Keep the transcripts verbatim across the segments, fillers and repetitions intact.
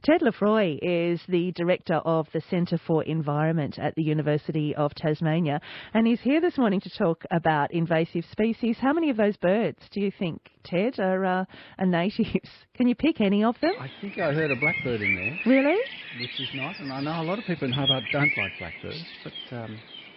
Ted Lefroy is the Director of the Centre for Environment at the University of Tasmania, and he's here this morning to talk about invasive species. How many of those birds do you think, Ted, are, uh, are natives? Can you pick any of them? I think I heard a blackbird in there. Really? Which is nice, and I know a lot of people in Hobart don't like blackbirds, but, um,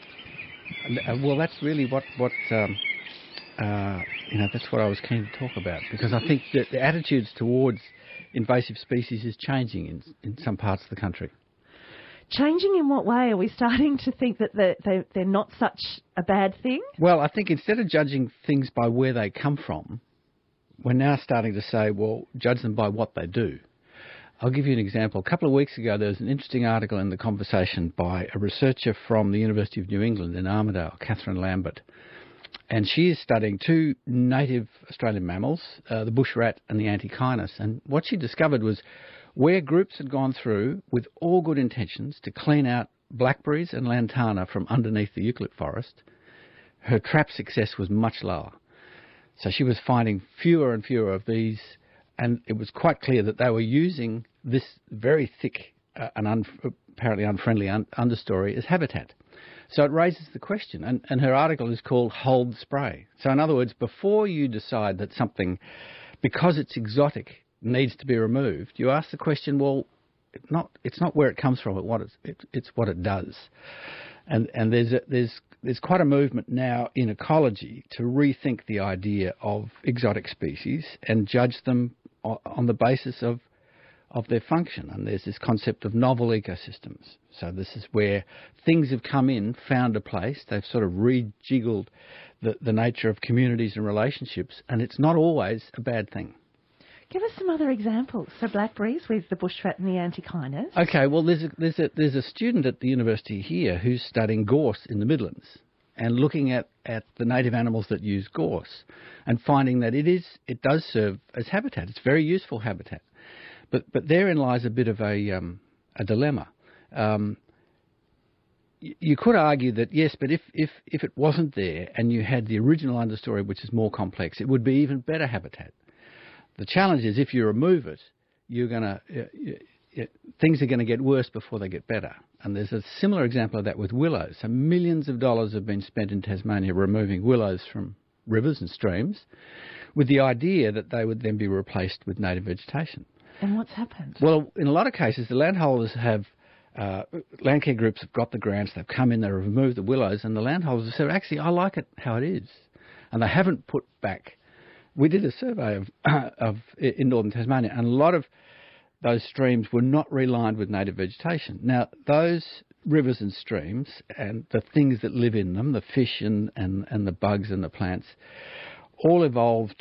uh, well, that's really what, what um, uh, you know, that's what I was keen to talk about, because I think that the attitudes towards invasive species is changing in, in some parts of the country. Changing in what way? Are we starting to think that they're, they're, they're not such a bad thing? Well, I think instead of judging things by where they come from, we're now starting to say, well, judge them by what they do. I'll give you an example. A couple of weeks ago, there was an interesting article in The Conversation by a researcher from the University of New England in Armidale, Catherine Lambert. And she is studying two native Australian mammals, uh, the bush rat and the antechinus. And what she discovered was where groups had gone through with all good intentions to clean out blackberries and lantana from underneath the eucalypt forest, her trap success was much lower. So she was finding fewer and fewer of these, and it was quite clear that they were using this very thick uh, and un- apparently unfriendly un- understory as habitat. So it raises the question, and, and her article is called Hold the Spray. So in other words, before you decide that something, because it's exotic, needs to be removed, you ask the question, well, it's not, it's not where it comes from, it's what, it's, it, it's what it does. And, and there's, a, there's, there's quite a movement now in ecology to rethink the idea of exotic species and judge them on, on the basis of of their function, and there's this concept of novel ecosystems. So this is where things have come in, found a place, they've sort of rejiggled the, the nature of communities and relationships, and it's not always a bad thing. Give us some other examples. So blackberries with the bush rat and the antechinus. Okay, well, there's a, there's a, there's a student at the university here who's studying gorse in the Midlands and looking at, at the native animals that use gorse and finding that it is it does serve as habitat. It's very useful habitat. But but therein lies a bit of a um, a dilemma. Um, y- you could argue that yes, but if, if, if it wasn't there and you had the original understory, which is more complex, it would be even better habitat. The challenge is if you remove it, you're gonna uh, y- y- things are going to get worse before they get better. And there's a similar example of that with willows. So millions of dollars have been spent in Tasmania removing willows from rivers and streams, with the idea that they would then be replaced with native vegetation. And what's happened? Well, in a lot of cases, the landholders have, uh, landcare groups have got the grants, they've come in, they've removed the willows, and the landholders have said, actually, I like it how it is. And they haven't put back. We did a survey of, of in northern Tasmania, and a lot of those streams were not relined with native vegetation. Now, those rivers and streams and the things that live in them, the fish and, and, and the bugs and the plants, all evolved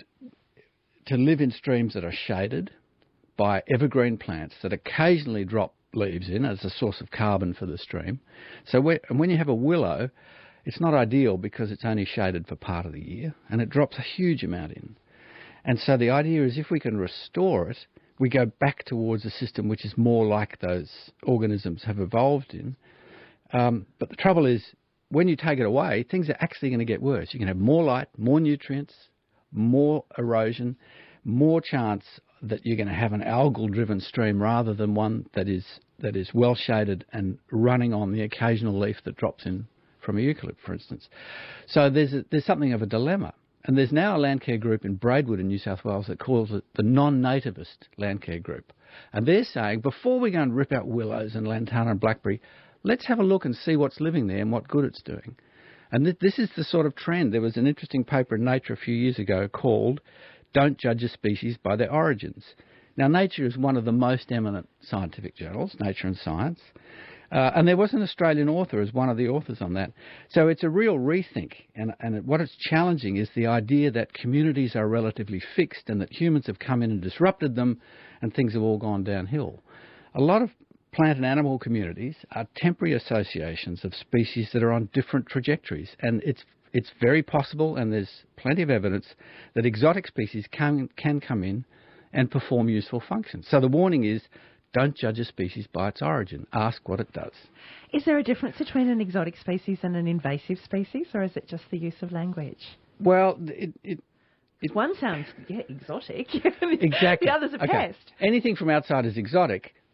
to live in streams that are shaded by evergreen plants that occasionally drop leaves in as a source of carbon for the stream. So when, and when you have a willow, it's not ideal because it's only shaded for part of the year, and it drops a huge amount in. And so the idea is if we can restore it, we go back towards a system which is more like those organisms have evolved in. Um, but the trouble is, when you take it away, things are actually going to get worse. You can have more light, more nutrients, more erosion, more chance that you're going to have an algal-driven stream rather than one that is that is well shaded and running on the occasional leaf that drops in from a eucalypt, for instance. So there's a, there's something of a dilemma. And there's now a landcare group in Braidwood in New South Wales that calls it the non-nativist landcare group. And they're saying, before we go and rip out willows and lantana and blackberry, let's have a look and see what's living there and what good it's doing. And th- this is the sort of trend. There was an interesting paper in Nature a few years ago called Don't Judge a Species by Their Origins. Now, Nature is one of the most eminent scientific journals, Nature and Science, uh, and there was an Australian author as one of the authors on that. So it's a real rethink, and, and what it's challenging is the idea that communities are relatively fixed and that humans have come in and disrupted them and things have all gone downhill. A lot of plant and animal communities are temporary associations of species that are on different trajectories, and it's It's very possible, and there's plenty of evidence, that exotic species can, can come in and perform useful functions. So the warning is, don't judge a species by its origin. Ask what it does. Is there a difference between an exotic species and an invasive species, or is it just the use of language? Well, it... it One sounds yeah, exotic. Exactly. The other's a okay. pest. Anything from outside is exotic,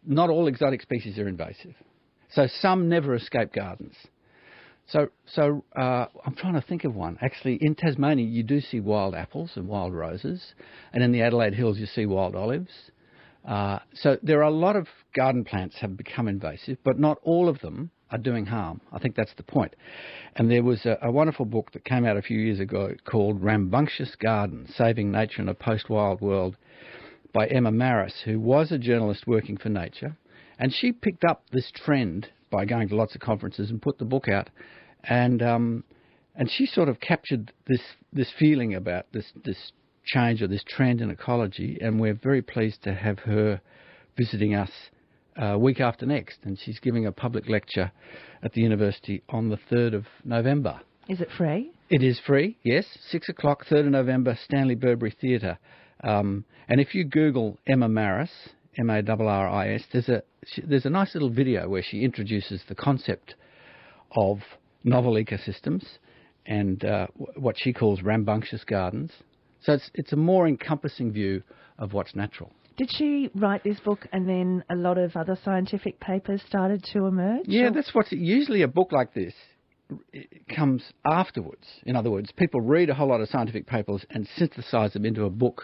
not all exotic species are invasive. So some never escape gardens. So, so uh, I'm trying to think of one. Actually, in Tasmania, you do see wild apples and wild roses, and in the Adelaide Hills, you see wild olives. Uh, so there are a lot of garden plants have become invasive, but not all of them are doing harm. I think that's the point. And there was a, a wonderful book that came out a few years ago called Rambunctious Gardens, Saving Nature in a Post-Wild World by Emma Maris, who was a journalist working for Nature. And she picked up this trend by going to lots of conferences and put the book out. And um, and she sort of captured this this feeling about this, this change or this trend in ecology. And we're very pleased to have her visiting us uh, week after next. And she's giving a public lecture at the university on the third of November. Is it free? It is free, yes. six o'clock, third of November, Stanley Burbury Theatre. Um, and if you Google Emma Maris, M A R R I S, there's a, there's a nice little video where she introduces the concept of novel ecosystems and uh, what she calls rambunctious gardens. So it's it's a more encompassing view of what's natural. Did she write this book and then a lot of other scientific papers started to emerge? Yeah, or? that's what's usually a book like this it comes afterwards. In other words, people read a whole lot of scientific papers and synthesize them into a book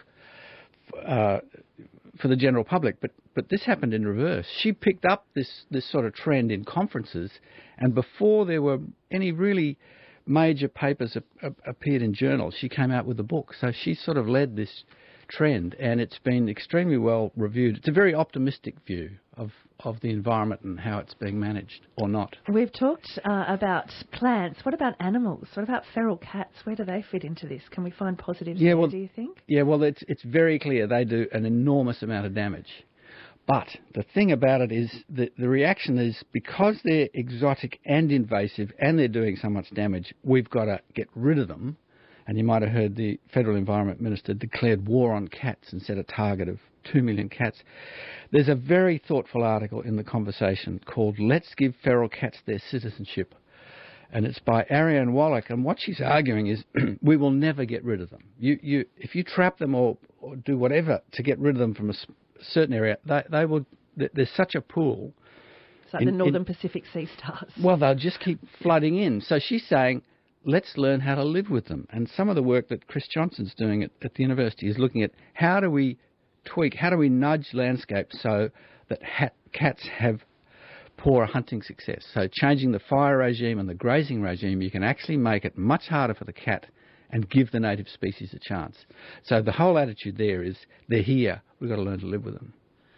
uh, for the general public. But but this happened in reverse. She picked up this, this sort of trend in conferences, and before there were any really major papers a, a, appeared in journals, she came out with a book. So she sort of led this trend, and it's been extremely well reviewed. It's a very optimistic view of, of the environment and how it's being managed, or not. We've talked uh, about plants. What about animals? What about feral cats? Where do they fit into this? Can we find positives yeah, there, well, do you think? Yeah, well, it's it's very clear they do an enormous amount of damage. But the thing about it is that the reaction is because they're exotic and invasive and they're doing so much damage, we've got to get rid of them. And you might have heard the Federal Environment Minister declared war on cats and set a target of two million cats. There's a very thoughtful article in The Conversation called Let's Give Feral Cats Their Citizenship. And it's by Ariane Wallach. And what she's arguing is we will never get rid of them. You, you, if you trap them or, or do whatever to get rid of them from a certain area, they, they will. There's such a pool. It's like in, the Northern in, Pacific sea stars. Well, they'll just keep flooding in. So she's saying, let's learn how to live with them. And some of the work that Chris Johnson's doing at, at the university is looking at how do we tweak, how do we nudge landscapes so that ha- cats have poor hunting success. So changing the fire regime and the grazing regime, you can actually make it much harder for the cat and give the native species a chance. So the whole attitude there is they're here, we've got to learn to live with them.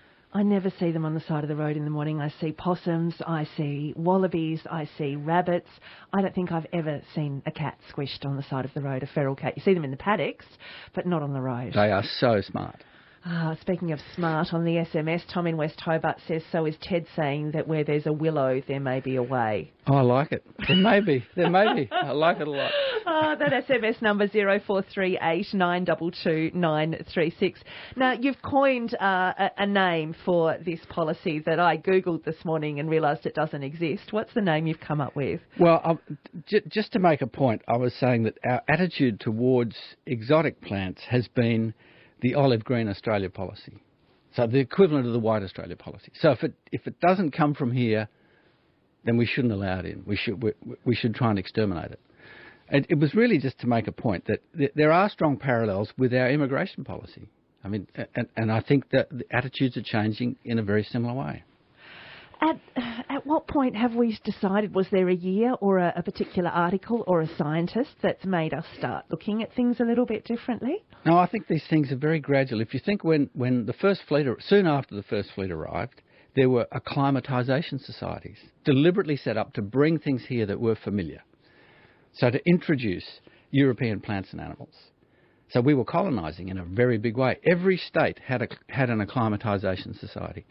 I never see them on the side of the road in the morning. I see possums, I see wallabies, I see rabbits. I don't think I've ever seen a cat squished on the side of the road, a feral cat. You see them in the paddocks, but not on the road. They are so smart. Ah, speaking of smart, on the S M S, Tom in West Hobart says, so is Ted saying that where there's a willow, there may be a way? Oh, I like it. There may be. There may be. I like it a lot. Oh, that S M S number zero four three eight nine two two nine three six. Now, you've coined uh, a, a name for this policy that I Googled this morning and realised it doesn't exist. What's the name you've come up with? Well, um, j- just to make a point, I was saying that our attitude towards exotic plants has been the olive green Australia policy. So the equivalent of the white Australia policy. So if it if it doesn't come from here, then we shouldn't allow it in. We should we, we should try and exterminate it. And it was really just to make a point that th- there are strong parallels with our immigration policy. I mean, and, and I think that the attitudes are changing in a very similar way. At at what point have we decided, was there a year or a, a particular article or a scientist that's made us start looking at things a little bit differently? No, I think these things are very gradual. If you think when, when the first fleet, soon after the first fleet arrived, there were acclimatisation societies deliberately set up to bring things here that were familiar. So to introduce European plants and animals. So we were colonising in a very big way. Every state had a, had an acclimatisation society.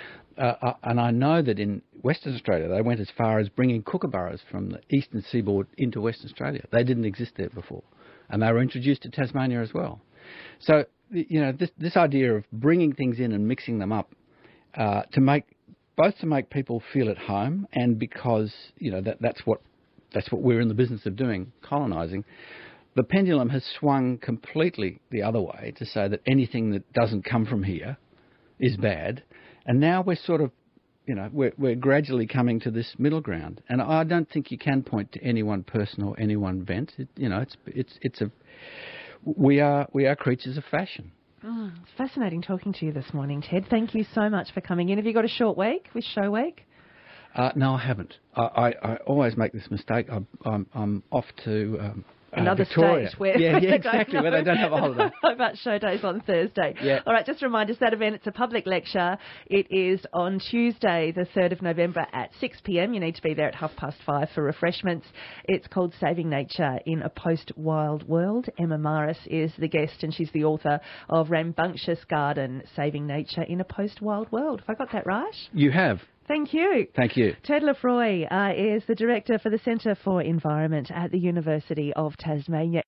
Uh, and I know that in Western Australia they went as far as bringing kookaburras from the eastern seaboard into Western Australia. They didn't exist there before. And they were introduced to Tasmania as well. So, you know, this, this idea of bringing things in and mixing them up uh, to make, both to make people feel at home and because, you know, that, that's what that's what we're in the business of doing, colonising. The pendulum has swung completely the other way to say that anything that doesn't come from here is bad. And now we're sort of, you know, we're, we're gradually coming to this middle ground. And I don't think you can point to any one person or any one event. It, you know, it's it's it's a we are we are creatures of fashion. Oh, it's fascinating talking to you this morning, Ted. Thank you so much for coming in. Have you got a short week with Show Week? Uh, no, I haven't. I, I, I always make this mistake. I'm I'm, I'm off to. Um, Another uh, Victoria. stage where yeah, yeah, they exactly, where they don't have a holiday. About show days on Thursday. Yeah. All right, just a reminder, that event, it's a public lecture. It is on Tuesday, the third of November at six p.m. You need to be there at half past five for refreshments. It's called Saving Nature in a Post-Wild World. Emma Maris is the guest, and she's the author of Rambunctious Garden, Saving Nature in a Post-Wild World. Have I got that right? You have. Thank you. Thank you. Ted Lefroy uh, is the Director for the Centre for Environment at the University of Tasmania.